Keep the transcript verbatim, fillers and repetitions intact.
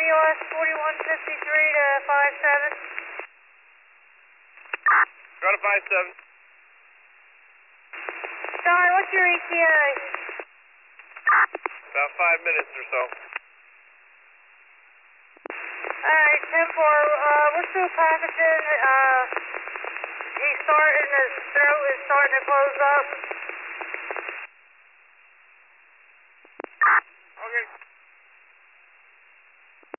U S forty-one fifty-three to five seven. Go to five seven. Sorry, what's your E T A? About five minutes or so. Alright, ten four, uh, we're still packaging, uh, he's starting, his throat is starting to close up.